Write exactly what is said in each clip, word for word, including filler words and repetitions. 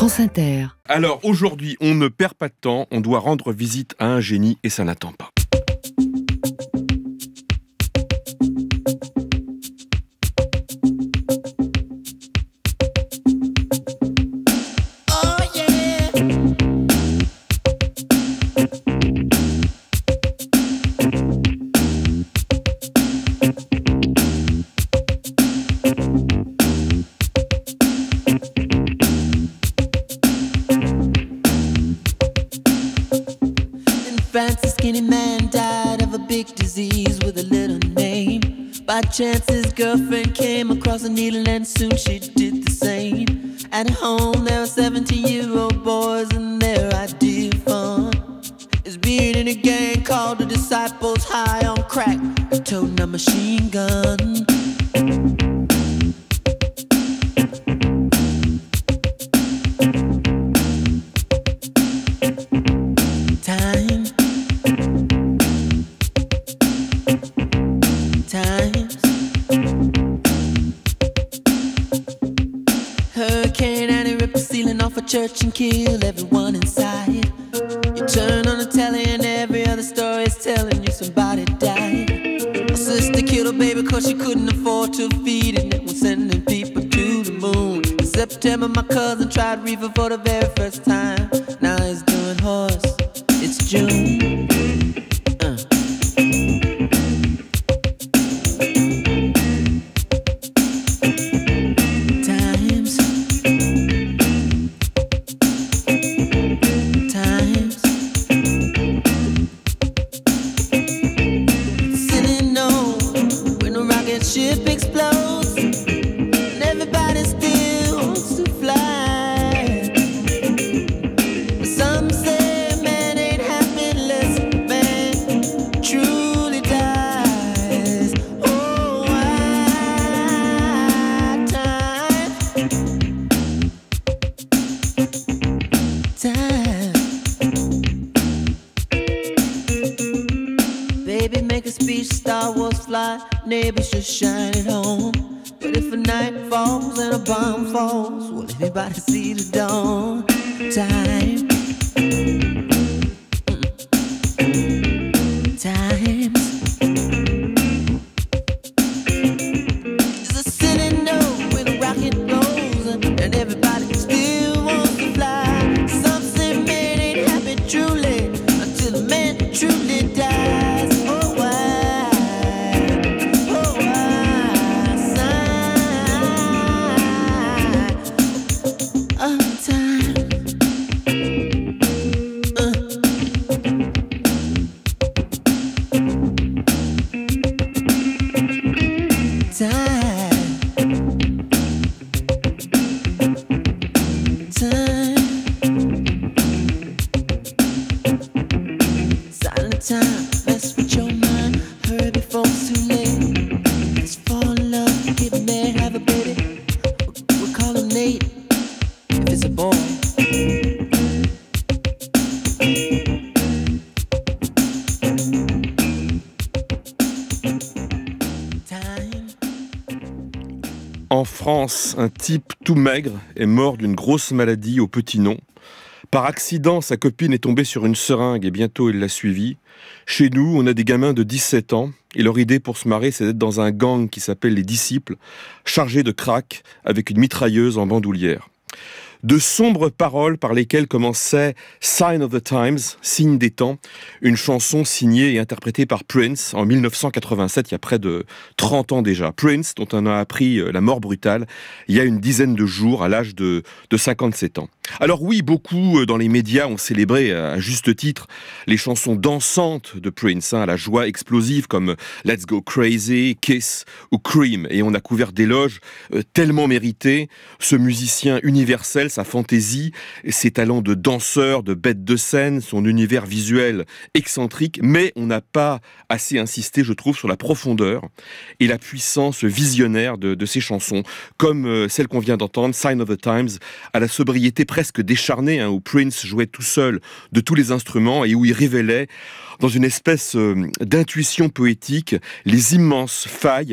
France Inter. Alors aujourd'hui, on ne perd pas de temps, on doit rendre visite à un génie et ça n'attend pas. France, a skinny man died of a big disease with a little name. By chance his girlfriend came across a needle and soon she did the same. At home there were seventeen-year-old boys and their idea of fun is being in a gang called the Disciples, high on crack, toting a machine gun. Church and kill everyone inside. You turn on the telly and every other story is telling you somebody died. A sister killed her baby cause she couldn't afford to feed it, and was sending people to the moon. In September my cousin tried reefer for the very first time. Now he's doing horse. It's June. uh. Ship explodes and everybody still wants to fly. But some say man ain't happy unless man truly dies. Oh, why time, time. Baby, make a speech, Star Wars fly. Neighbors just shine at home. But if a night falls and a bomb falls, will everybody see the dawn? Time. Mm-mm. Time. There's a silly note when a rocket goes and everybody still wants to fly. Some say man ain't happy truly until the man truly dies. Oh, why? En France, un type tout maigre est mort d'une grosse maladie au petit nom. Par accident, sa copine est tombée sur une seringue et bientôt il l'a suivie. Chez nous, on a des gamins de dix-sept ans et leur idée pour se marrer, c'est d'être dans un gang qui s'appelle les Disciples, chargé de crack avec une mitrailleuse en bandoulière. De sombres paroles par lesquelles commençait Sign of the Times, signe des temps, une chanson signée et interprétée par Prince en dix-neuf cent quatre-vingt-sept, il y a près de trente ans déjà. Prince, dont on a appris la mort brutale il y a une dizaine de jours, à l'âge de, de cinquante-sept ans. Alors oui, beaucoup dans les médias ont célébré à juste titre les chansons dansantes de Prince, hein, à la joie explosive comme Let's Go Crazy, Kiss ou Cream. Et on a couvert d'éloges euh, tellement mérités. Ce musicien universel, sa fantaisie, ses talents de danseur, de bête de scène, son univers visuel excentrique, mais on n'a pas assez insisté, je trouve, sur la profondeur et la puissance visionnaire de, de ses chansons, comme euh, celle qu'on vient d'entendre, Sign of the Times, à la sobriété presque décharnée, hein, où Prince jouait tout seul de tous les instruments et où il révélait, dans une espèce euh, d'intuition poétique, les immenses failles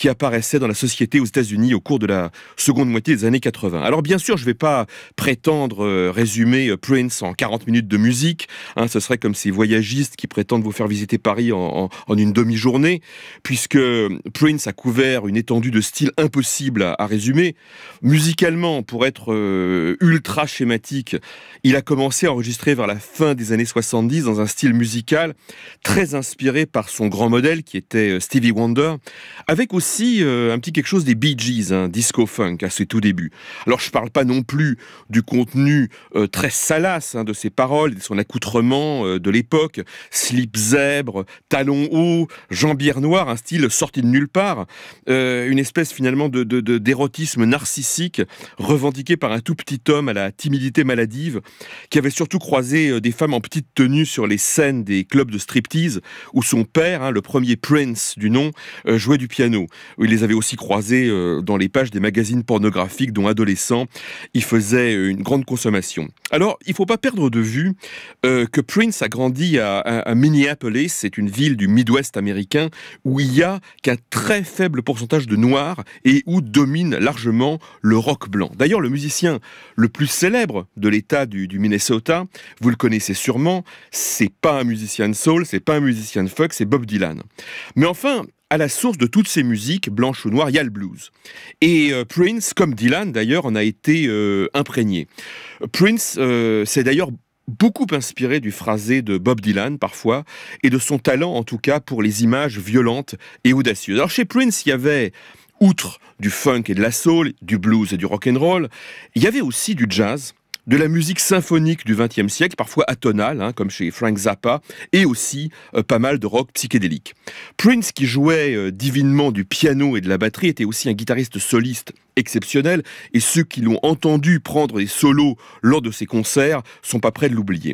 qui apparaissaient dans la société aux États-Unis au cours de la seconde moitié des années quatre-vingts. Alors bien sûr, je ne vais pas prétendre euh, résumer euh, Prince en quarante minutes de musique, hein, ce serait comme ces voyagistes qui prétendent vous faire visiter Paris en, en, en une demi-journée, puisque Prince a couvert une étendue de styles impossible à, à résumer. Musicalement, pour être euh, ultra schématique, il a commencé à enregistrer vers la fin des années soixante-dix dans un style musical très inspiré par son grand modèle qui était Stevie Wonder, avec aussi euh, un petit quelque chose des Bee Gees, hein, disco funk à ses tout débuts. Alors je ne parle pas non plus du contenu euh, très salace hein, de ses paroles, de son accoutrement euh, de l'époque, slip zèbre, talons hauts, jambière noire, un style sorti de nulle part, euh, une espèce finalement de, de, de, d'érotisme narcissique revendiqué par un tout petit homme à la timidité maladive, qui avait surtout croisé des femmes en petite tenue sur les scènes des clubs de striptease où son père, hein, le premier Prince du nom, euh, jouait du piano. Il les avait aussi croisés euh, dans les pages des magazines pornographiques dont adolescent, il faisait une grande consommation. Alors, il ne faut pas perdre de vue euh, que Prince a grandi à, à, à Minneapolis, c'est une ville du Midwest américain où il y a qu'un très faible pourcentage de noirs et où domine largement le rock blanc. D'ailleurs, le musicien le plus célèbre de l'État du, du Minnesota, vous le connaissez sûrement, c'est pas un musicien de soul, c'est pas un musicien de folk, c'est Bob Dylan. Mais enfin, à la source de toutes ces musiques, blanches ou noires, il y a le blues. Et euh, Prince, comme Dylan d'ailleurs, en a été euh, imprégné. Prince, euh, c'est d'ailleurs beaucoup inspiré du phrasé de Bob Dylan parfois, et de son talent en tout cas pour les images violentes et audacieuses. Alors chez Prince, il y avait, outre du funk et de la soul, du blues et du rock'n'roll, il y avait aussi du jazz, de la musique symphonique du vingtième siècle, parfois atonale, hein, comme chez Frank Zappa, et aussi euh, pas mal de rock psychédélique. Prince, qui jouait euh, divinement du piano et de la batterie, était aussi un guitariste soliste exceptionnel, et ceux qui l'ont entendu prendre des solos lors de ses concerts sont pas prêts de l'oublier.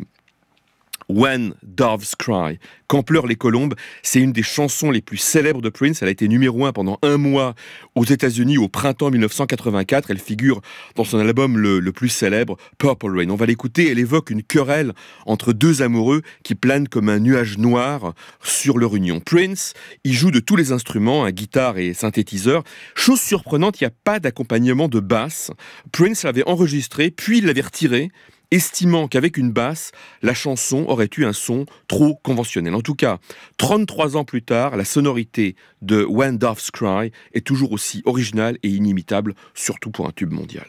When Doves Cry, Quand pleurent les colombes, c'est une des chansons les plus célèbres de Prince. Elle a été numéro un pendant un mois aux États-Unis au printemps dix-neuf cent quatre-vingt-quatre. Elle figure dans son album le, le plus célèbre, Purple Rain. On va l'écouter, elle évoque une querelle entre deux amoureux qui planent comme un nuage noir sur leur union. Prince, il joue de tous les instruments, hein, guitare et synthétiseur. Chose surprenante, il n'y a pas d'accompagnement de basse. Prince l'avait enregistré, puis il l'avait retiré, estimant qu'avec une basse, la chanson aurait eu un son trop conventionnel. En tout cas, trente-trois ans plus tard, la sonorité de When Doves Cry est toujours aussi originale et inimitable, surtout pour un tube mondial.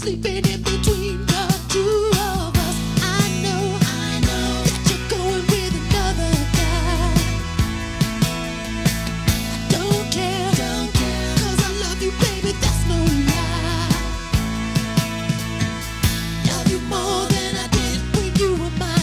sleeping in between the two of us. I know, I know that you're going with another guy. Don't care, don't care, 'cause I love you, baby, that's no lie. Love you more than I did when you were mine.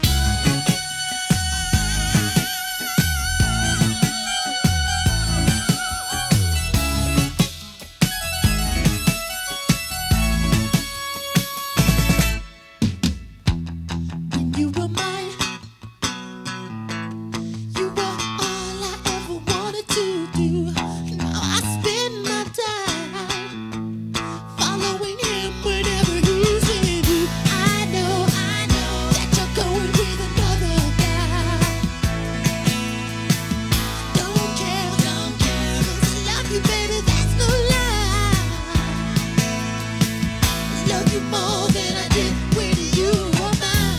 When you were mine, you were all I ever wanted to do. Now I spend my time following him whenever he's with you. I know, I know that you're going with another guy. Don't care, don't care, 'cause I love you, baby, that's no lie. Love you more than I did when you were mine.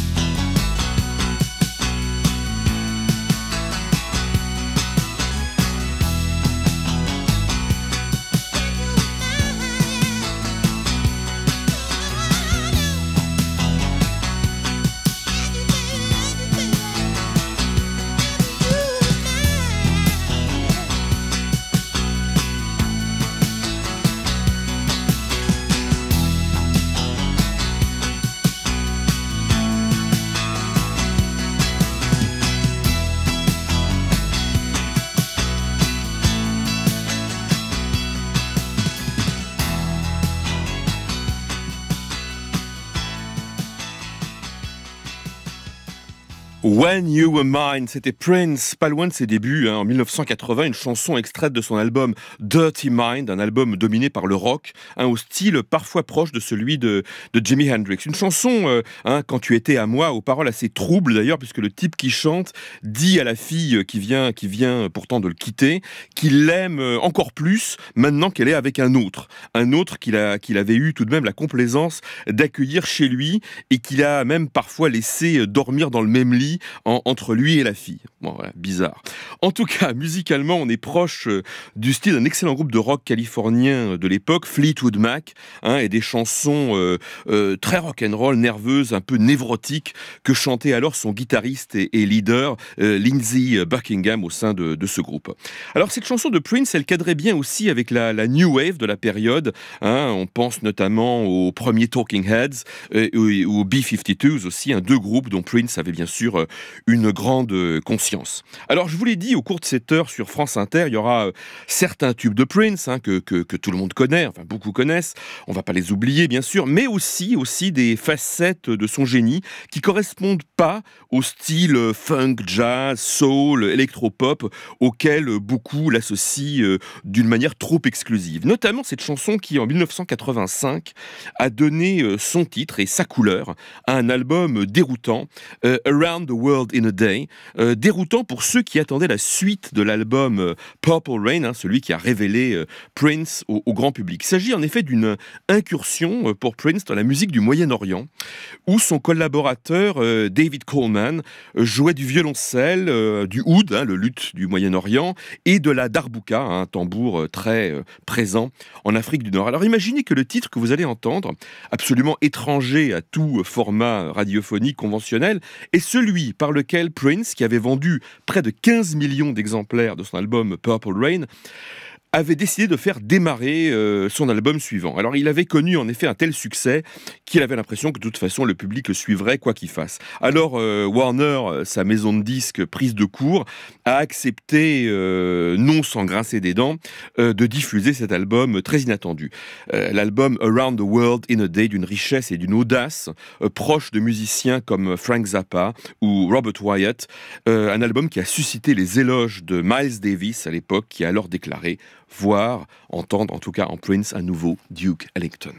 When You Were Mine, c'était Prince, pas loin de ses débuts, hein, en dix-neuf cent quatre-vingts, une chanson extraite de son album Dirty Mind, un album dominé par le rock, hein, au style parfois proche de celui de, de Jimi Hendrix. Une chanson, euh, hein, Quand tu étais à moi, aux paroles assez troubles d'ailleurs, puisque le type qui chante dit à la fille qui vient, qui vient pourtant de le quitter, qu'il l'aime encore plus maintenant qu'elle est avec un autre. Un autre qu'il a, qu'il avait eu tout de même la complaisance d'accueillir chez lui et qu'il a même parfois laissé dormir dans le même lit En, entre lui et la fille. Bon, voilà, bizarre. En tout cas, musicalement, on est proche euh, du style d'un excellent groupe de rock californien de l'époque, Fleetwood Mac, hein, et des chansons euh, euh, très rock'n'roll, nerveuses, un peu névrotiques, que chantait alors son guitariste et, et leader, euh, Lindsey Buckingham, au sein de, de ce groupe. Alors, cette chanson de Prince, elle cadrait bien aussi avec la, la New Wave de la période. Hein, on pense notamment aux premiers Talking Heads, euh, ou aux B cinquante-deux aussi, hein, deux groupes dont Prince avait bien sûr euh, une grande conscience. Alors, je vous l'ai dit, au cours de cette heure sur France Inter, il y aura euh, certains tubes de Prince, hein, que, que, que tout le monde connaît, enfin beaucoup connaissent, on ne va pas les oublier bien sûr, mais aussi, aussi des facettes de son génie qui correspondent pas au style euh, funk, jazz, soul, électropop, auquel euh, beaucoup l'associent euh, d'une manière trop exclusive. Notamment cette chanson qui, en dix-neuf cent quatre-vingt-cinq, a donné euh, son titre et sa couleur à un album déroutant, euh, Around the World in a Day, euh, déroutant pour ceux qui attendaient la suite de l'album euh, Purple Rain, hein, celui qui a révélé euh, Prince au, au grand public. Il s'agit en effet d'une incursion euh, pour Prince dans la musique du Moyen-Orient, où son collaborateur euh, David Coleman euh, jouait du violoncelle, euh, du oud, hein, le luth du Moyen-Orient, et de la darbouka, hein, un tambour euh, très euh, présent en Afrique du Nord. Alors imaginez que le titre que vous allez entendre, absolument étranger à tout format radiophonique conventionnel, est celui par lequel Prince, qui avait vendu près de quinze millions d'exemplaires de son album Purple Rain, avait décidé de faire démarrer euh, son album suivant. Alors il avait connu en effet un tel succès qu'il avait l'impression que de toute façon le public le suivrait quoi qu'il fasse. Alors euh, Warner, sa maison de disques prise de court, a accepté, euh, non sans grincer des dents, euh, de diffuser cet album très inattendu. Euh, l'album Around the World in a Day, d'une richesse et d'une audace euh, proche de musiciens comme Frank Zappa ou Robert Wyatt, euh, un album qui a suscité les éloges de Miles Davis à l'époque, qui a alors déclaré voir, entendre en tout cas en Prince un nouveau Duke Ellington.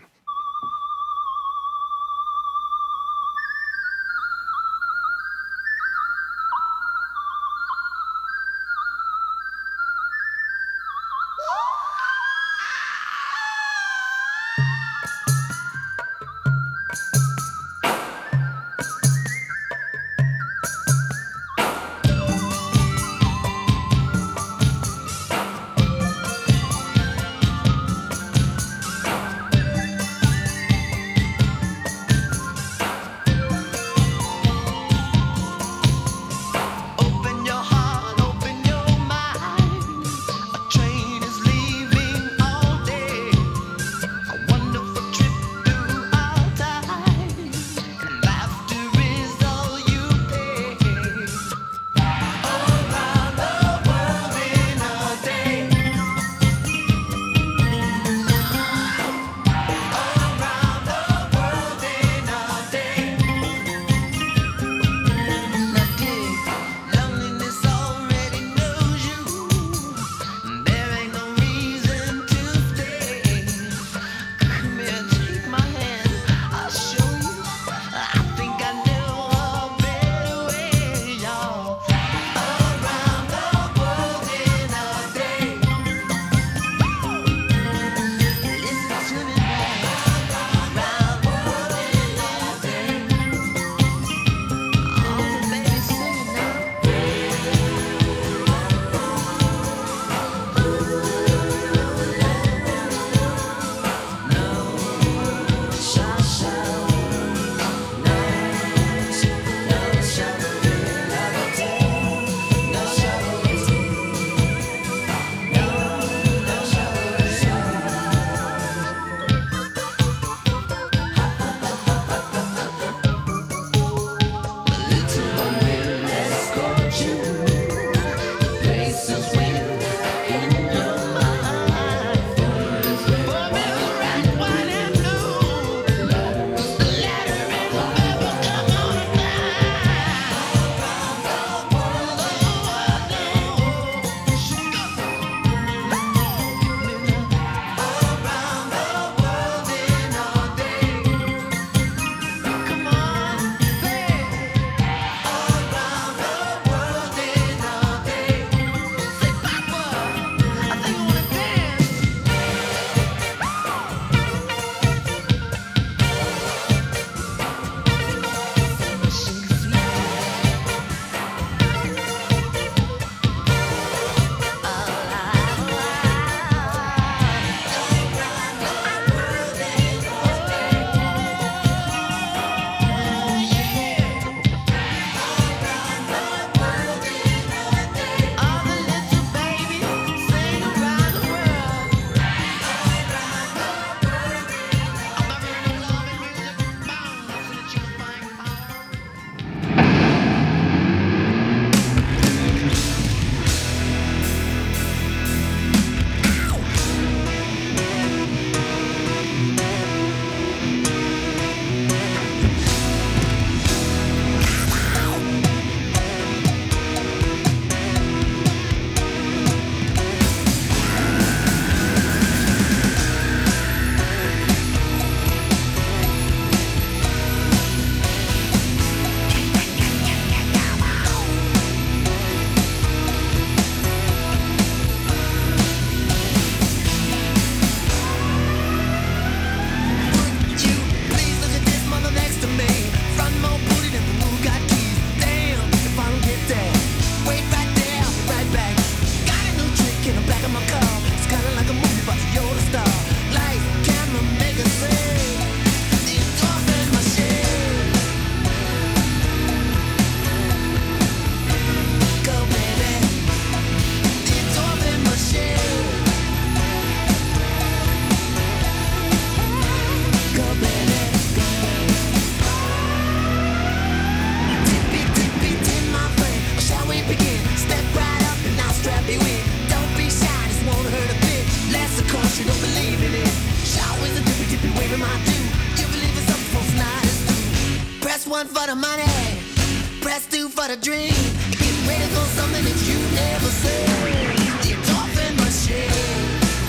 one for the money, press two for the dream. Get ready for something that you never seen. The endorphin machine.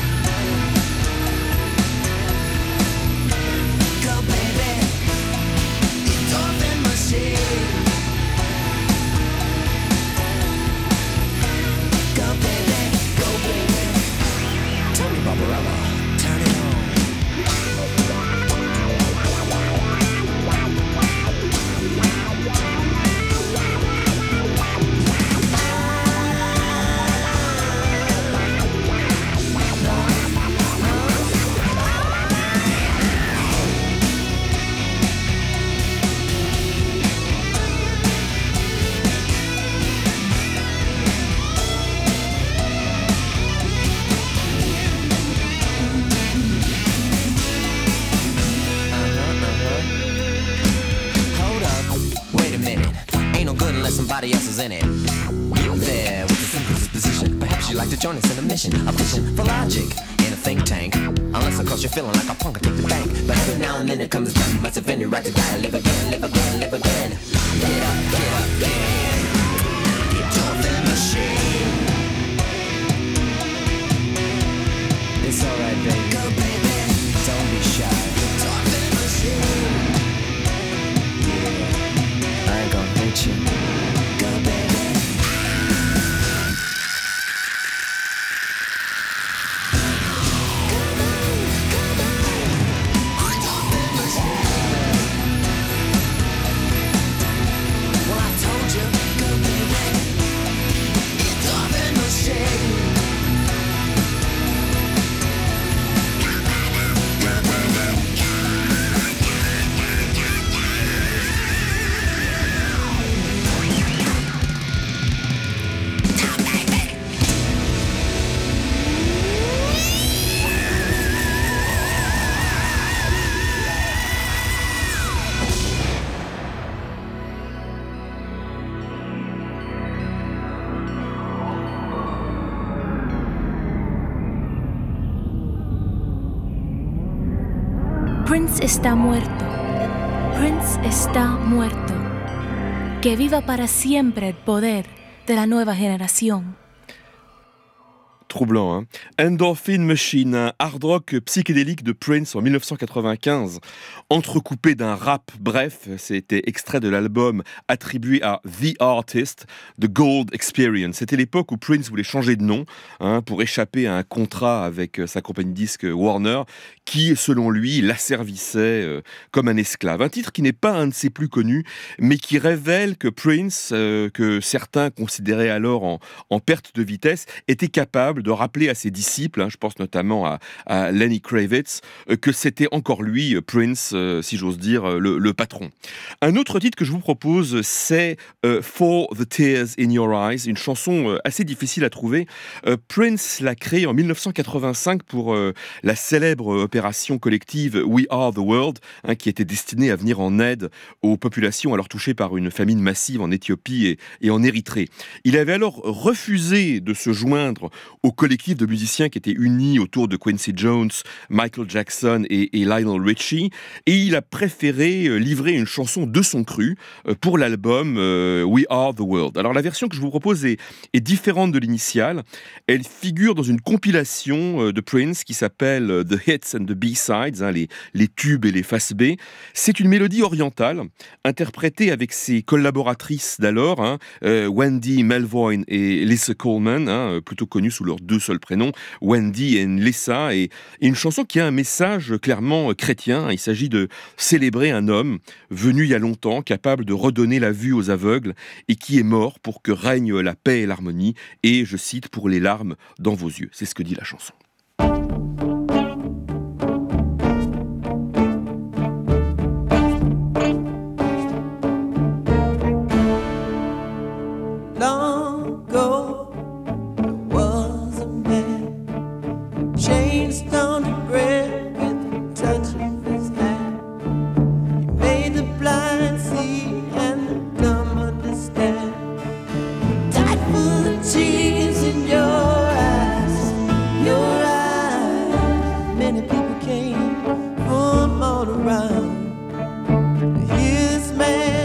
Go baby, the endorphin machine. Go baby, go baby. Tony Barbarella, turn it on. Somebody else is in it. You there with a simple disposition. Perhaps you'd like to join us in a mission, a vision for logic in a think tank. Unless of course you're feeling like a punk and take the bank. But every now and then it comes down. You must have any right to die. Live again, live again, live again. Get up, get up, get. The endorphin machine. It's alright, baby. Go, baby. Don't be shy. The endorphin machine. Yeah, I ain't gonna hurt you. Prince está muerto. Prince está muerto. Que viva para siempre el poder de la nueva generación. Troublant, hein. Endorphin Machine, un hard rock psychédélique de Prince en dix-neuf cent quatre-vingt-quinze, entrecoupé d'un rap bref. C'était extrait de l'album attribué à The Artist, The Gold Experience. C'était l'époque où Prince voulait changer de nom, hein, pour échapper à un contrat avec sa compagnie de disques Warner, qui, selon lui, l'asservissait euh, comme un esclave. Un titre qui n'est pas un de ses plus connus, mais qui révèle que Prince, euh, que certains considéraient alors en, en perte de vitesse, était capable de rappeler à ses disciples, hein, je pense notamment à, à Lenny Kravitz, euh, que c'était encore lui, Prince, euh, si j'ose dire, le, le patron. Un autre titre que je vous propose, c'est euh, For the Tears in Your Eyes, une chanson euh, assez difficile à trouver. Euh, Prince l'a créée en dix-neuf cent quatre-vingt-cinq pour euh, la célèbre opération collective We Are the World, hein, qui était destinée à venir en aide aux populations alors touchées par une famine massive en Éthiopie et, et en Érythrée. Il avait alors refusé de se joindre au collectif de musiciens qui étaient unis autour de Quincy Jones, Michael Jackson et, et Lionel Richie, et il a préféré livrer une chanson de son cru pour l'album euh, We Are the World. Alors la version que je vous propose est, est différente de l'initiale. Elle figure dans une compilation de Prince qui s'appelle The Hits and the B-Sides, hein, les, les tubes et les faces B. C'est une mélodie orientale, interprétée avec ses collaboratrices d'alors, hein, euh, Wendy Melvoin et Lisa Coleman, hein, plutôt connues sous leurs deux seuls prénoms, Wendy et Lisa, et, et une chanson qui a un message clairement chrétien. Il s'agit de célébrer un homme venu il y a longtemps, capable de redonner la vue aux aveugles et qui est mort pour que règne la paix et l'harmonie, et, je cite, pour les larmes dans vos yeux. C'est ce que dit la chanson. Around. His man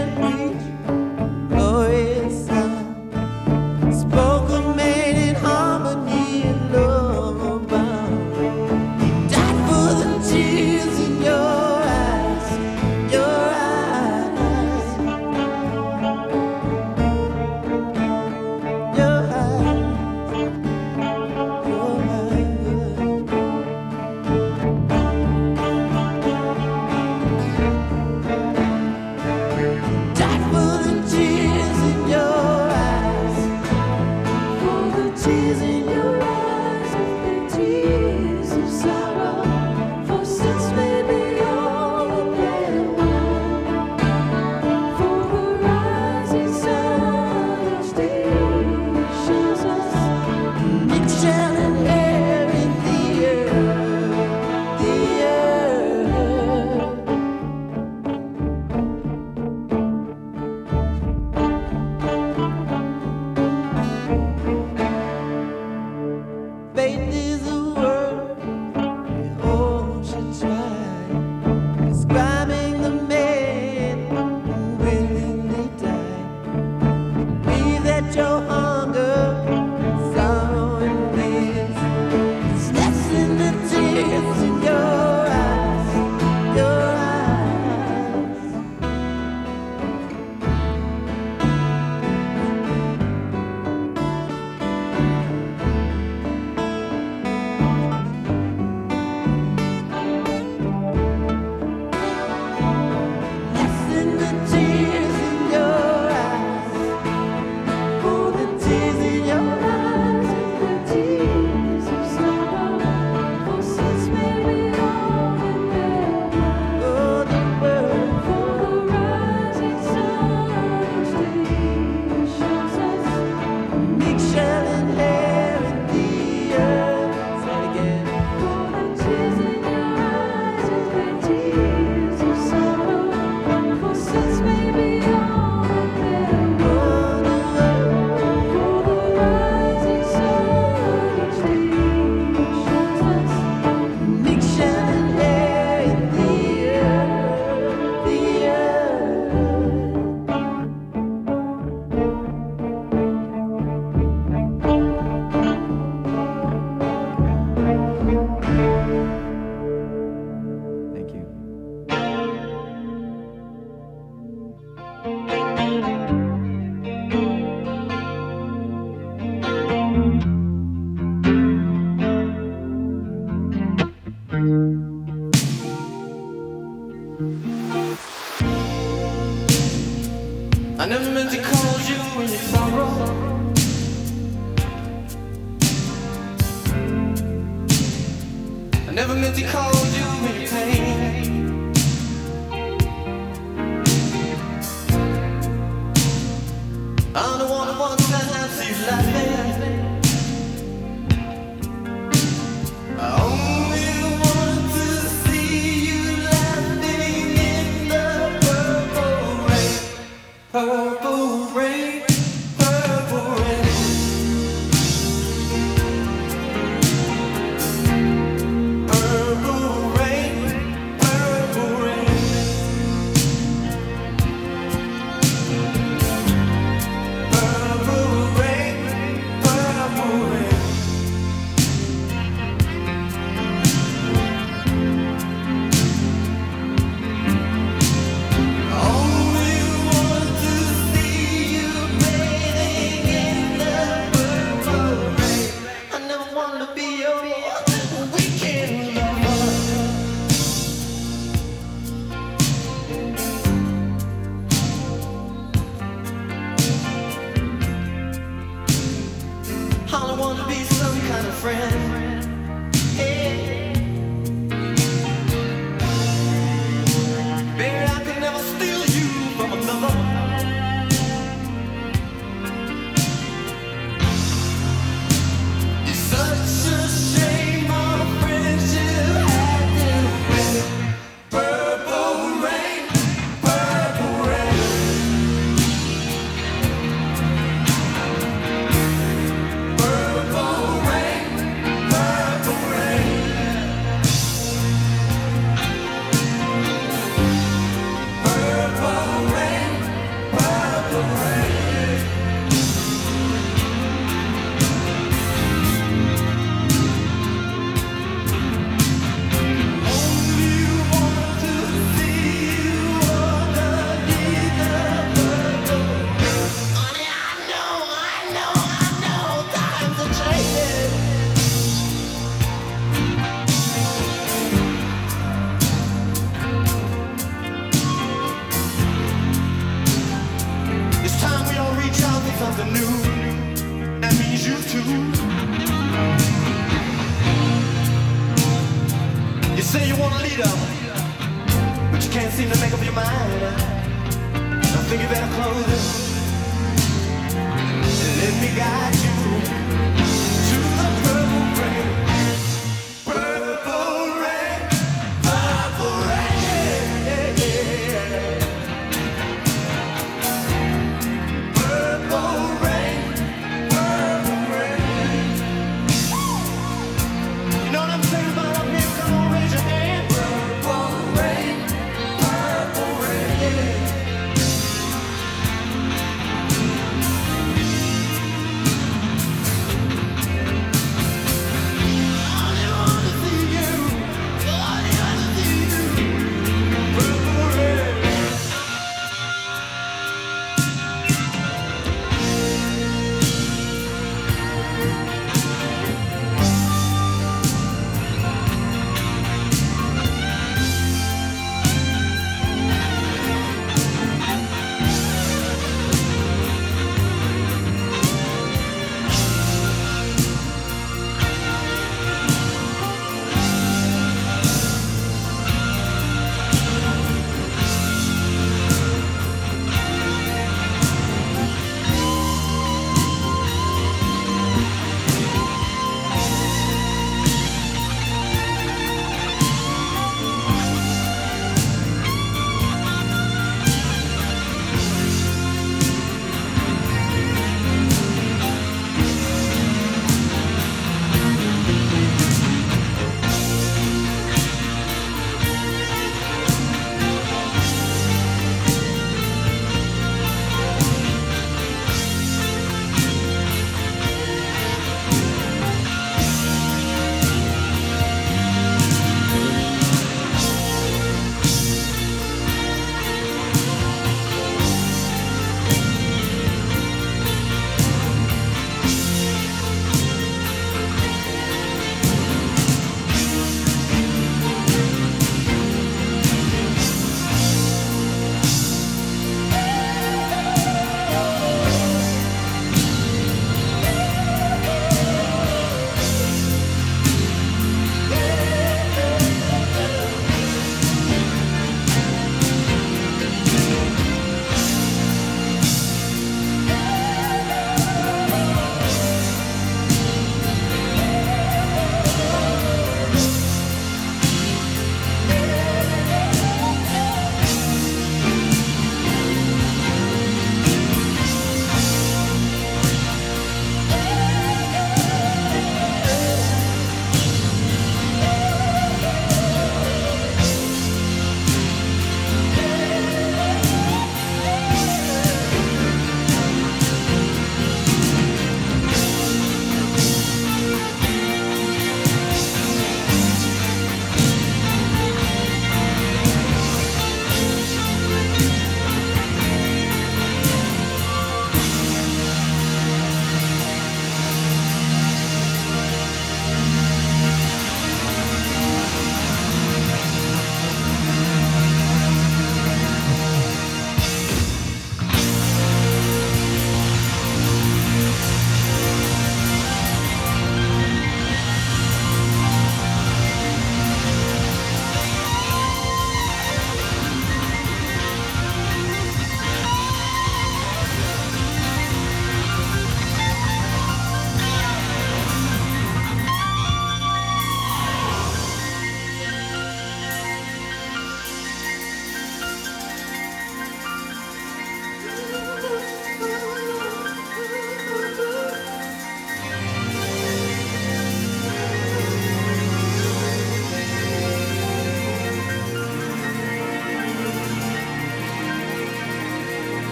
I never meant to call you when you sorrow. I never meant to call you when you pain. I'm the one who wants to have see you laughing. I only want to see you laughing in the purple rain. Purple rain, purple rain. Purple rain, purple rain. Purple rain, purple rain. Only want to see you bathing in the purple rain. I never wanted to be your weekend lover. I don't want to be some kind of friend. Hey. Baby, I could never steal you from another. It's such a shame our friendship had to end. Purple rain, purple rain. Purple rain, purple rain. Purple rain, purple rain. Only want to see you underneath the purple rain. Honey, I know, I know, I know, times are changing. It's time we all reach out for something new. That means you too. You say you want a leader, but you can't seem to make up your mind. I think you better close it. Let me guide you to the purple rain. Purple rain, purple rain. Purple rain, purple rain. You know what I'm saying about up here? Come on, raise your hand. Purple rain, purple rain.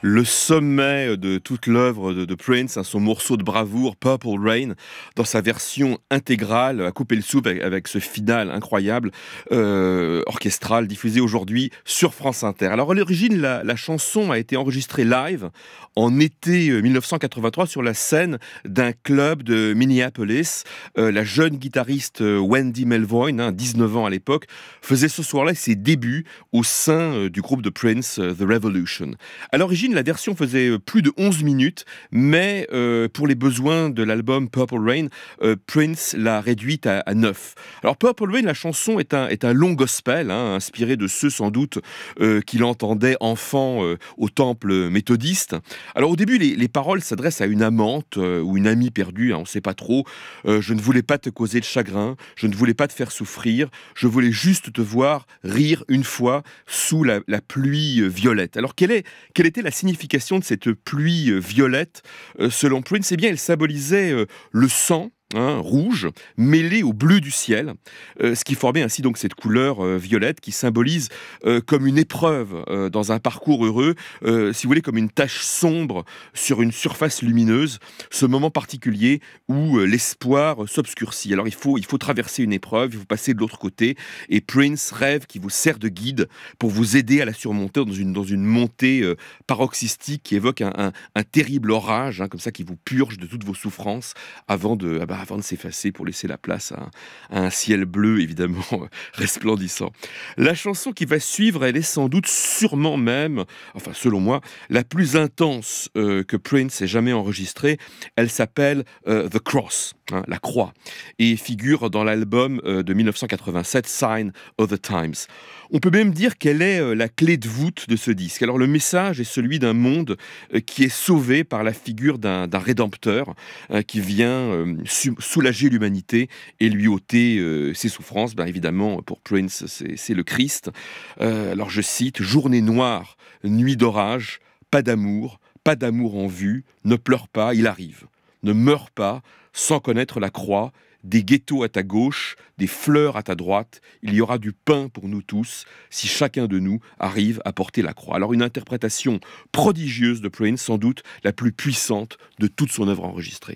Le sommet de toute l'œuvre de, de Prince, hein, son morceau de bravoure Purple Rain, dans sa version intégrale, à couper le soupe avec, avec ce final incroyable, euh, orchestral, diffusé aujourd'hui sur France Inter. Alors à l'origine, la, la chanson a été enregistrée live en été mille neuf cent quatre-vingt-trois sur la scène d'un club de Minneapolis. Euh, la jeune guitariste Wendy Melvoin, hein, dix-neuf ans à l'époque, faisait ce soir-là ses débuts au sein euh, du groupe de Prince, euh, The Revolution. À l'origine, la version faisait plus de onze minutes, mais euh, pour les besoins de l'album Purple Rain, euh, Prince l'a réduite à, à neuf. Alors Purple Rain, la chanson est un, est un long gospel, hein, inspiré de ceux sans doute euh, qu'il entendait enfant euh, au temple méthodiste. Alors au début, les, les paroles s'adressent à une amante euh, ou une amie perdue, hein, on ne sait pas trop. Euh, je ne voulais pas te causer de chagrin, je ne voulais pas te faire souffrir, je voulais juste te voir rire une fois sous la, la pluie violette. Alors quelle, est, quelle était la signification de cette pluie violette euh, selon Prince? Eh bien, elle symbolisait euh, le sang, Hein, rouge, mêlé au bleu du ciel, euh, ce qui formait ainsi donc cette couleur euh, violette qui symbolise euh, comme une épreuve euh, dans un parcours heureux, euh, si vous voulez comme une tache sombre sur une surface lumineuse, ce moment particulier où euh, l'espoir s'obscurcit. Alors il faut, il faut traverser une épreuve, il faut passer de l'autre côté, et Prince rêve qui vous sert de guide pour vous aider à la surmonter dans une, dans une montée euh, paroxystique qui évoque un, un, un terrible orage, hein, comme ça qui vous purge de toutes vos souffrances avant de... Ah bah, avant de s'effacer pour laisser la place à un, à un ciel bleu, évidemment, resplendissant. La chanson qui va suivre, elle est sans doute, sûrement même, enfin selon moi, la plus intense euh, que Prince ait jamais enregistrée. Elle s'appelle euh, The Cross, hein, la croix, et figure dans l'album euh, de mille neuf cent quatre-vingt-sept, Sign of the Times. On peut même dire qu'elle est euh, la clé de voûte de ce disque. Alors le message est celui d'un monde euh, qui est sauvé par la figure d'un, d'un rédempteur euh, qui vient euh, su- soulager l'humanité et lui ôter euh, ses souffrances. Bien évidemment, pour Prince, c'est, c'est le Christ. Euh, alors je cite, « Journée noire, nuit d'orage, pas d'amour, pas d'amour en vue, ne pleure pas, il arrive. Ne meurs pas sans connaître la croix, des ghettos à ta gauche, des fleurs à ta droite, il y aura du pain pour nous tous, si chacun de nous arrive à porter la croix. » Alors une interprétation prodigieuse de Prince, sans doute la plus puissante de toute son œuvre enregistrée.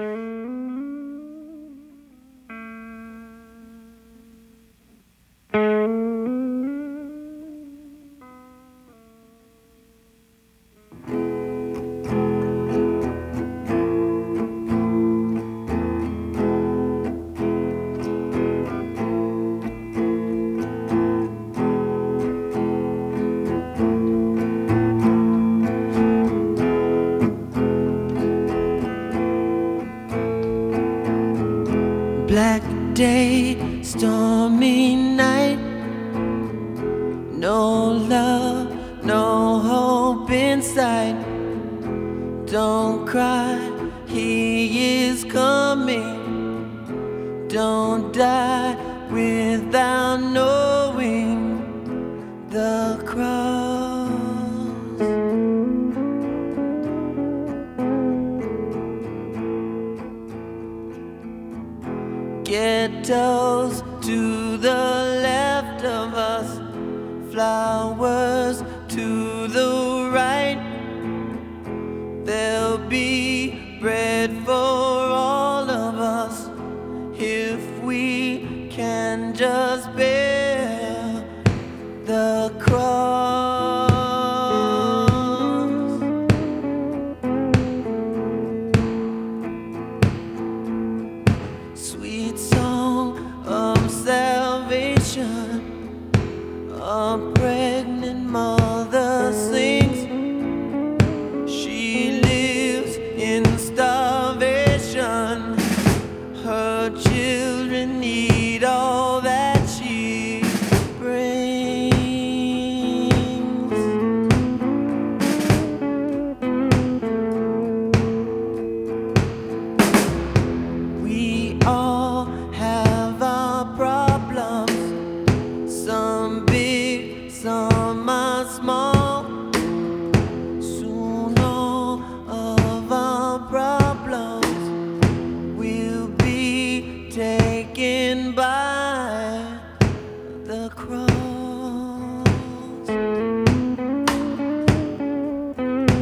Black day, stormy night. No love, no hope inside. Don't cry, he is coming. Don't die without knowing the cross. Ghettos to the left of us, flowers to the right. There'll be bread for all of us if we can just bear the cross. Sweet song of salvation, a pregnant mother sings. She lives in starvation. Her children need all that she brings. We all have our problems, some big, some are small. Soon all of our problems will be taken by the cross.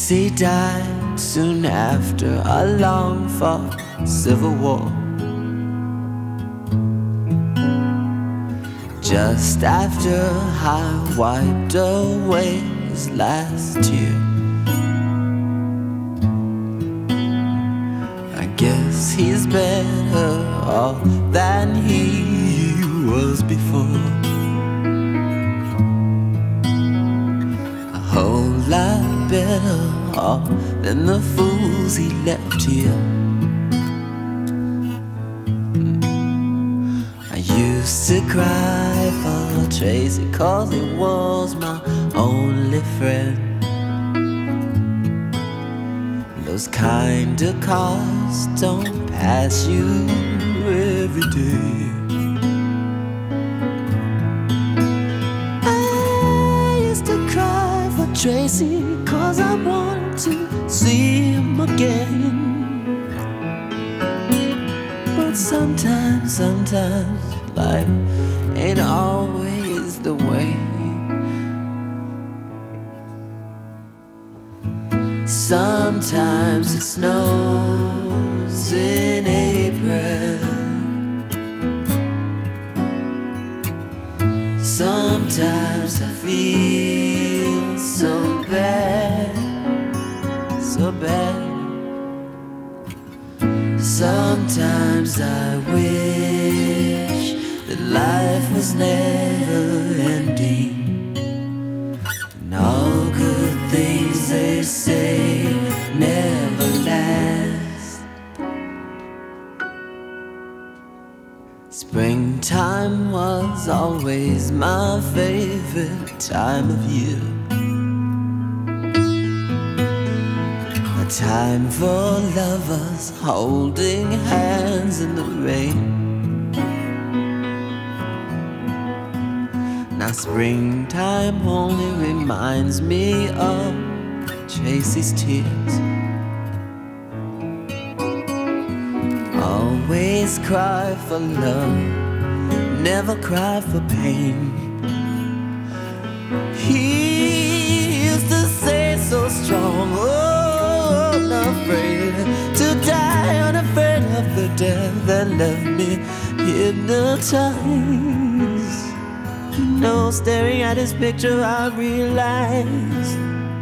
Tracy died soon after a long-fought civil war. Just after I wiped away his last tear. I guess he's better off than he was before. A whole lot better off than the fools he left here. I used to cry for Tracy, cause he was my only friend. Those kind of cars don't pass you every day. I used to cry for Tracy, cause I wanted to see him again. But sometimes, sometimes life ain't always the way. Sometimes it snows in April. Sometimes I feel so bad, so bad. Sometimes I wish that life was never ending. And all good things they say never last. Springtime was always my favorite time of year. A time for lovers holding hands in the rain. Now springtime only reminds me of Tracy's tears. Always cry for love, never cry for pain. He used to say so strong, oh, unafraid to die, unafraid of the death that left me hypnotized. You know, staring at his picture, I realized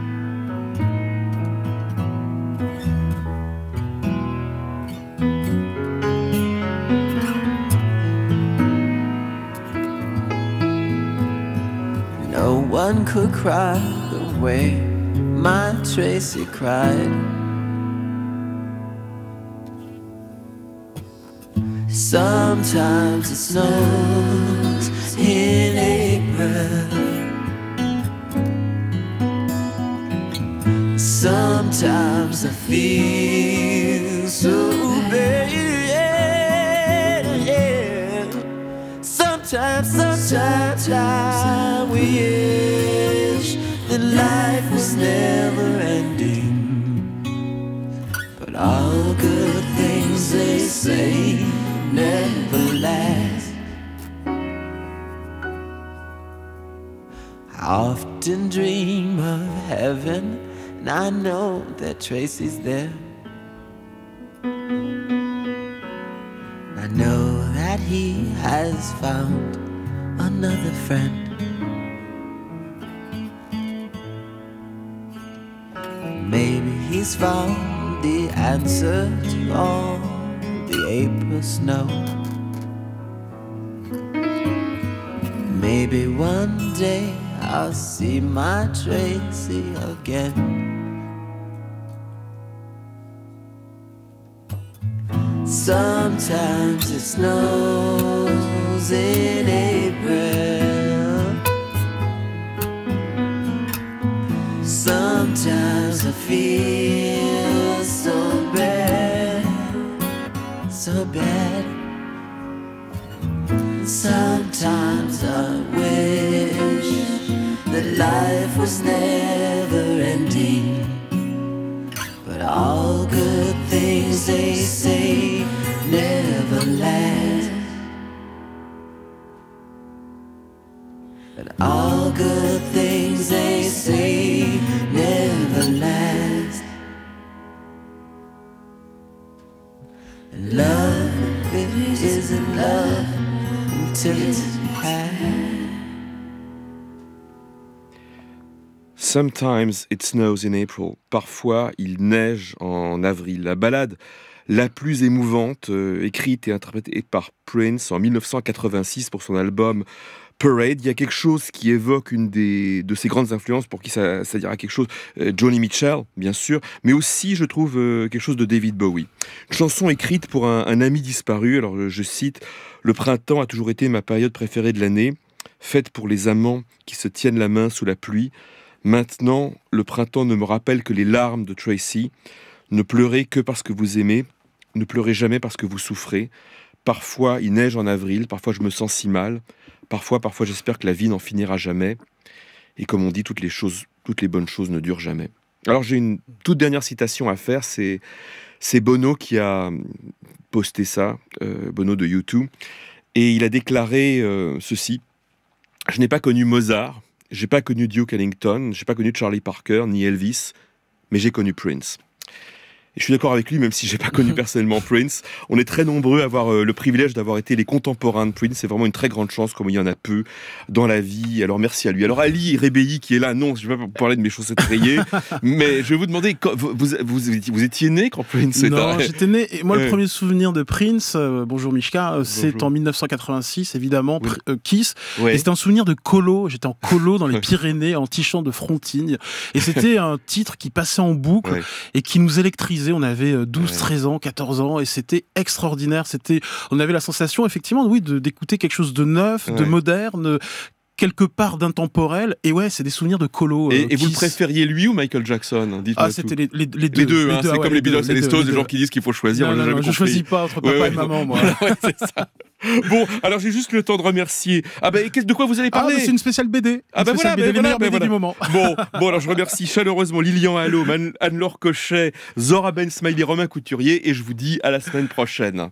no one could cry the way my Tracy cried. Sometimes it snows in April. Sometimes I feel so bad. Sometimes, sometimes I wish that life was never ending. But all good things they say never last. I often dream of heaven, and I know that Tracy's there. I know that he has found another friend. Maybe he's found the answer to all the April snow. Maybe one day I'll see my Tracy again. Sometimes it snows in April. Sometimes I feel so bad, so bad. Sometimes I wish that life was never ending. But all good things they say never last. But all good things they say never last. And love it isn't love until it's had. Sometimes it snows in April. Parfois, il neige en avril. La ballade la plus émouvante, euh, écrite et interprétée par Prince en dix-neuf cent quatre-vingt-six pour son album Parade. Il y a quelque chose qui évoque une des, de ses grandes influences, pour qui ça, ça dira quelque chose, euh, Joni Mitchell, bien sûr, mais aussi, je trouve, euh, quelque chose de David Bowie. Une chanson écrite pour un, un ami disparu. Alors, je cite, « Le printemps a toujours été ma période préférée de l'année, faite pour les amants qui se tiennent la main sous la pluie. Maintenant, le printemps ne me rappelle que les larmes de Tracy. Ne pleurez que parce que vous aimez, ne pleurez jamais parce que vous souffrez. Parfois, il neige en avril, parfois je me sens si mal. Parfois, parfois j'espère que la vie n'en finira jamais. Et comme on dit, toutes les choses, toutes les bonnes choses ne durent jamais. » Alors j'ai une toute dernière citation à faire, c'est, c'est Bono qui a posté ça, euh, Bono de U deux, et il a déclaré euh, ceci. « Je n'ai pas connu Mozart, j'ai pas connu Duke Ellington, j'ai pas connu Charlie Parker, ni Elvis, mais j'ai connu Prince. » Et je suis d'accord avec lui, même si j'ai pas connu personnellement Prince. On est très nombreux à avoir euh, le privilège d'avoir été les contemporains de Prince. C'est vraiment une très grande chance, comme il y en a peu dans la vie. Alors merci à lui. Alors Ali Rébéi qui est là, non, je vais pas parler de mes chaussettes rayées, mais je vais vous demander, vous, vous, vous, vous étiez né quand Prince était... Non, j'étais né, et moi le premier souvenir de Prince, euh, bonjour Mishka, euh, c'est bonjour. En dix-neuf cent quatre-vingt-six, évidemment, Oui. euh, Kiss. Ouais. Et c'était un souvenir de colo, j'étais en colo dans les Pyrénées, en tichant de Frontignes. Et c'était un titre qui passait en boucle Ouais. et qui nous électrisait. On avait douze, Ouais. treize ans, quatorze ans, et c'était extraordinaire. C'était, on avait la sensation, effectivement, oui, de, d'écouter quelque chose de neuf, Ouais. de moderne, quelque part d'intemporel. Et ouais, c'est des souvenirs de colo. Et, euh, et vous le Kiss. préfériez lui ou Michael Jackson, hein, dites-moi Ah, tout. c'était les, les, les deux. Les deux, hein, deux, c'est ah comme ouais, les Beatles deux, et les deux, Stones, deux. les gens qui disent qu'il faut choisir. Non, on l'a non, jamais non, je compris. choisis pas entre Ouais, papa ouais, et maman, moi. Ouais, c'est ça. Bon, alors j'ai juste le temps de remercier. Ah ben, de quoi vous allez Ah, parler? mais c'est une spéciale B D. Ah ben Une voilà, spéciale B D, ben les voilà, meilleures ben B D du voilà. moment. Bon, bon, alors je remercie chaleureusement Lilian Allo, Man- Anne-Laure Cochet, Zora Ben Smiley, Romain Couturier, et je vous dis à la semaine prochaine.